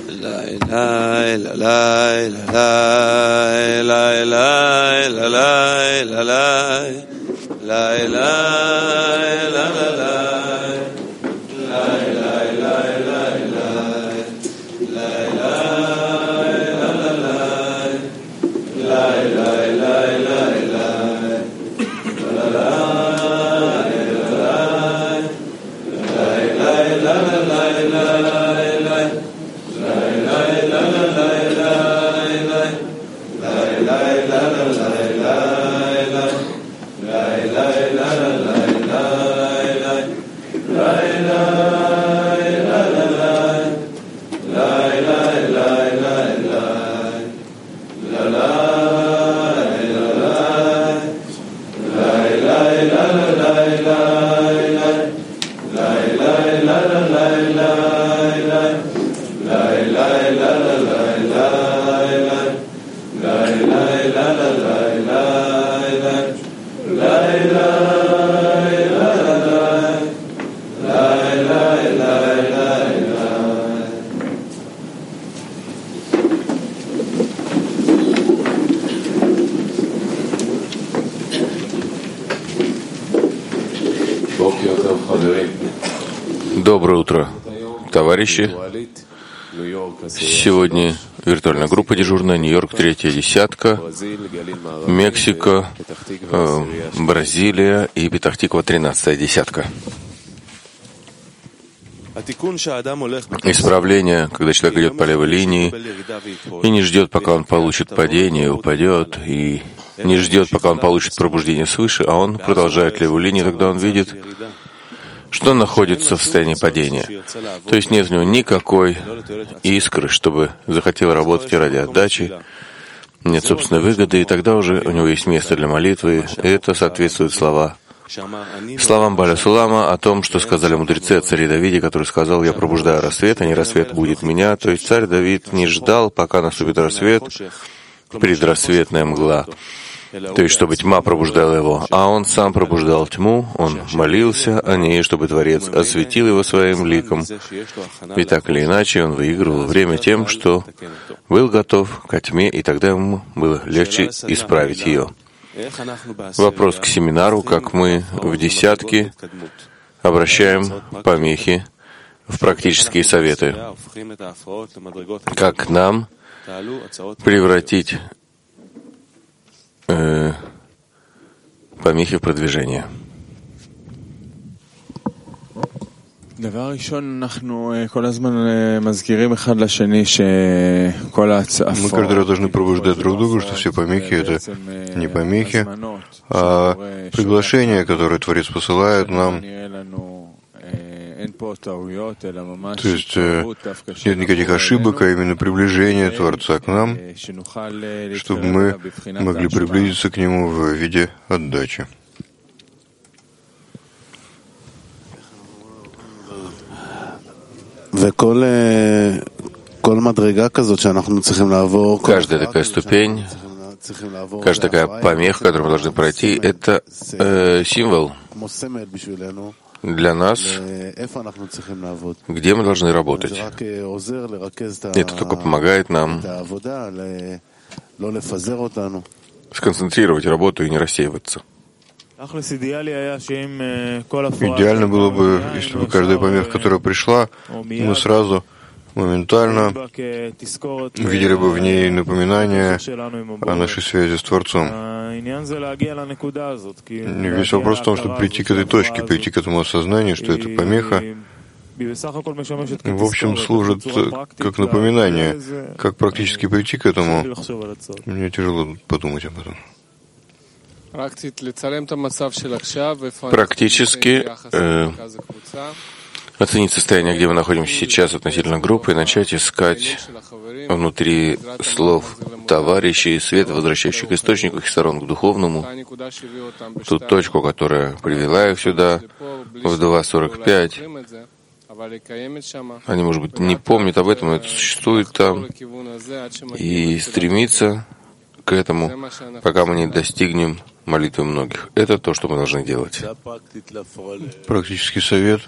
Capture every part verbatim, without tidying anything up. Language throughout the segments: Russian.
Доброе утро, товарищи. Сегодня виртуальная группа дежурная, Нью-Йорк, третья десятка, Мексика, э, Бразилия и Петах-Тиква, тринадцатая десятка. Исправление, когда человек идет по левой линии и не ждет, пока он получит падение, упадет, и не ждет, пока он получит пробуждение свыше, а он продолжает левую линию, тогда он видит, что он находится в состоянии падения. То есть нет у него никакой искры, чтобы захотел работать ради отдачи, нет собственной выгоды, и тогда уже у него есть место для молитвы, и это соответствует слова, словам Баля Сулама о том, что сказали мудрецы о царе Давиде, который сказал: «Я пробуждаю рассвет, а не рассвет будет меня». То есть царь Давид не ждал, пока наступит рассвет, предрассветная мгла, то есть чтобы тьма пробуждала его, а он сам пробуждал тьму, он молился о ней, чтобы Творец осветил его своим ликом. И так или иначе он выигрывал время тем, что был готов ко тьме, и тогда ему было легче исправить ее. Вопрос к семинару: как мы в десятке обращаем помехи в практические советы, как нам превратить э, помехи в продвижение. Мы каждый раз должны пробуждать друг друга, что все помехи — это не помехи, а приглашения, которые Творец посылает нам. То есть нет никаких ошибок, а именно приближение Творца к нам, чтобы мы могли приблизиться к Нему в виде отдачи. Каждая такая ступень, каждая такая помеха, которую мы должны пройти, это э, символ для нас, где мы должны работать. Это только помогает нам сконцентрировать работу и не рассеиваться. Идеально было бы, если бы каждая помеха, которая пришла, мы сразу моментально видели бы в ней напоминание о нашей связи с Творцом. Весь вопрос в том, чтобы прийти к этой точке, прийти к этому осознанию, что эта помеха, в общем, служит как напоминание. Как практически прийти к этому, мне тяжело подумать об этом. Практически э, оценить состояние, где мы находимся сейчас относительно группы, и начать искать внутри слов товарищей свет, возвращающий к источнику, их сторон к духовному, ту точку, которая привела их сюда в два сорок пять. Они, может быть, не помнят об этом, но это существует там, и стремиться к к этому, пока мы не достигнем молитвы многих. Это то, что мы должны делать. Практический совет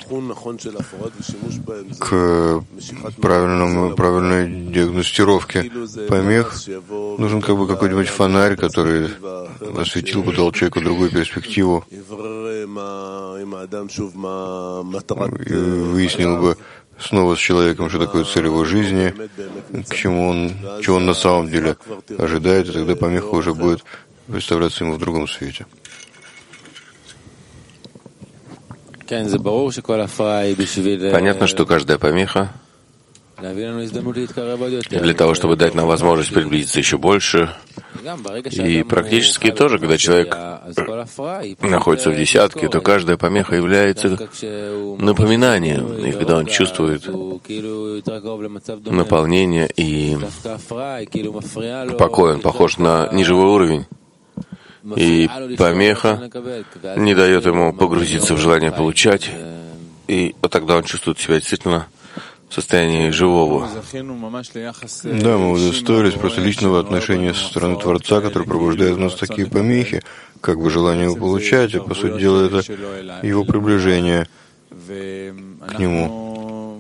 к правильному, правильной диагностировке помех. Нужен как бы какой-нибудь фонарь, который осветил бы, дал человеку другую перспективу и выяснил бы снова с человеком, что такое цель его жизни, к чему он, чего он на самом деле ожидает, и тогда помеха уже будет представляться ему в другом свете. Понятно, что каждая помеха для того, чтобы дать нам возможность приблизиться еще больше. И практически тоже, когда человек находится в десятке, то каждая помеха является напоминанием. И когда он чувствует наполнение и покой, он похож на неживой уровень. И помеха не дает ему погрузиться в желание получать, и вот тогда он чувствует себя действительно в состоянии живого. Да, мы удостоились просто личного отношения со стороны Творца, который пробуждает в нас такие помехи, как бы желание его получать, а по сути дела это его приближение к нему.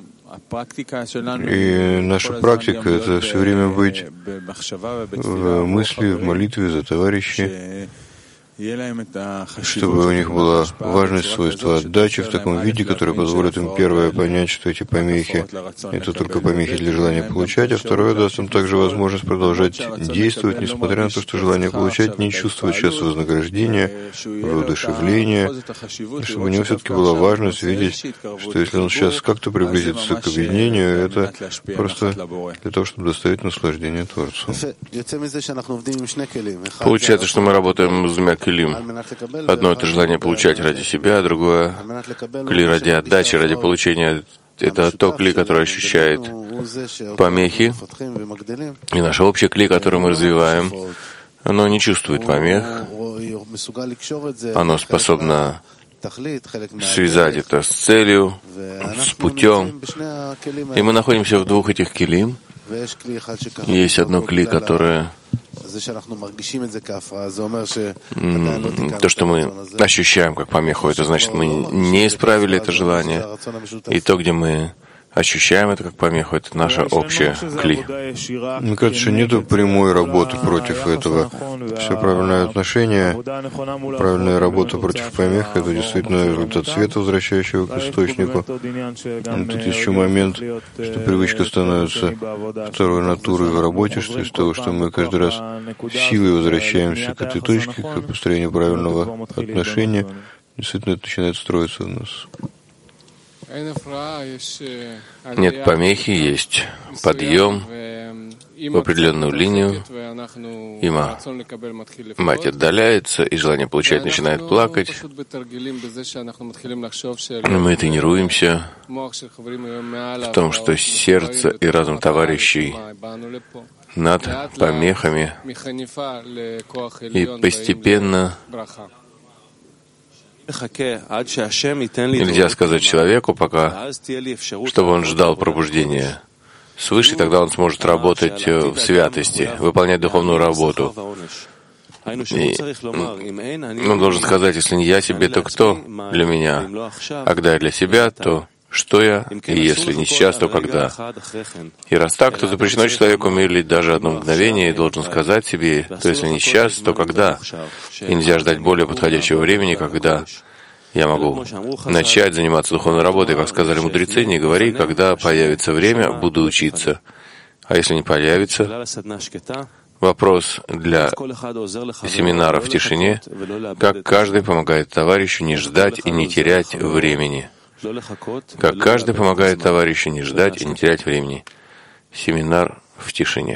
И наша практика — это все время быть в мысли, в молитве за товарищей, чтобы у них была важность, свойства отдачи в таком виде, который позволит им, первое, понять, что эти помехи — это только помехи для желания получать, а второе, даст им также возможность продолжать действовать, несмотря на то, что желание получать не чувствует сейчас вознаграждения, воодушевления, чтобы у него все-таки была важность видеть, что если он сейчас как-то приблизится к объединению, это просто для того, чтобы доставить наслаждение Творцу. Получается, что мы работаем с двумя клим. Одно — это желание получать ради себя, другое — кли ради отдачи, ради получения. Это то кли, которое ощущает помехи. И наше общее кли, которое мы развиваем, оно не чувствует помех. Оно способно связать это с целью, с путем. И мы находимся в двух этих килим. Есть одно кли, которое то, что мы ощущаем как помеху, это значит, мы не исправили это желание. И то, где мы ощущаем это как помеху, это наша общая кли. Мне кажется, что нет прямой работы против этого. Все правильное отношение, правильная работа против помех — это действительно результат света, возвращающего к источнику. И тут есть еще момент, что привычка становится второй натурой в работе, что из того, что мы каждый раз силой возвращаемся к этой точке, к построению правильного отношения, действительно это начинает строиться у нас. Нет помехи, есть подъем в определенную линию. Има, мать отдаляется, и желание получать начинает плакать. Мы тренируемся в том, что сердце и разум товарищей над помехами, и постепенно нельзя сказать человеку пока, чтобы он ждал пробуждения свыше, тогда он сможет работать в святости, выполнять духовную работу. И он должен сказать, если не я себе, то кто для меня? А когда я для себя, то что я? И если не сейчас, то когда? И раз так, то запрещено человеку медлить даже одно мгновение и должен сказать себе, то если не сейчас, то когда? И нельзя ждать более подходящего времени, когда я могу начать заниматься духовной работой. Как сказали мудрецы, не говори, когда появится время, буду учиться. А если не появится, вопрос для семинара в тишине, как каждый помогает товарищу не ждать и не терять времени. Как каждый помогает товарищу не ждать и не терять времени. Семинар в тишине.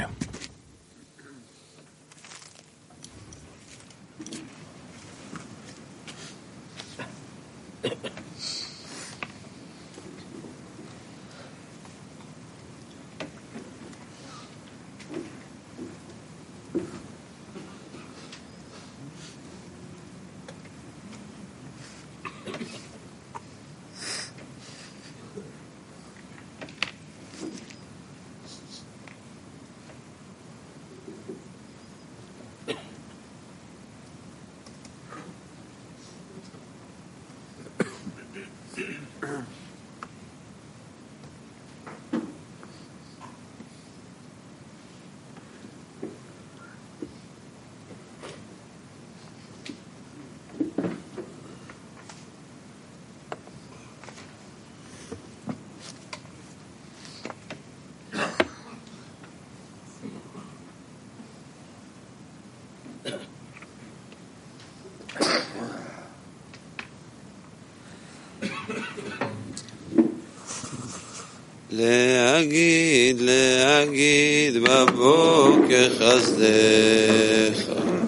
להגיד, להגיד בבוקר חסדך.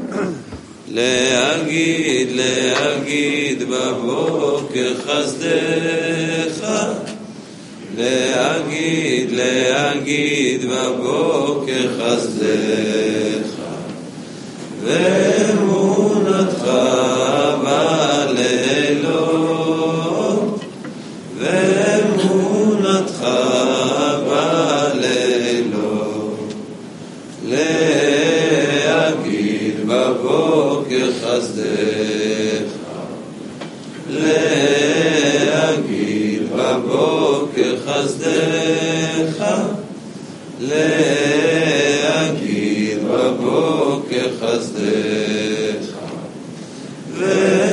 להגיד, להגיד בבוקר חסדך. להגיד, להגיד בבוקר חסדך. ואמונתך בלילות. ואמונתך בלילות. להגיד בבוקר חסדך. להגיד בבוקר חסדך. להגיד בבוקר חסדך.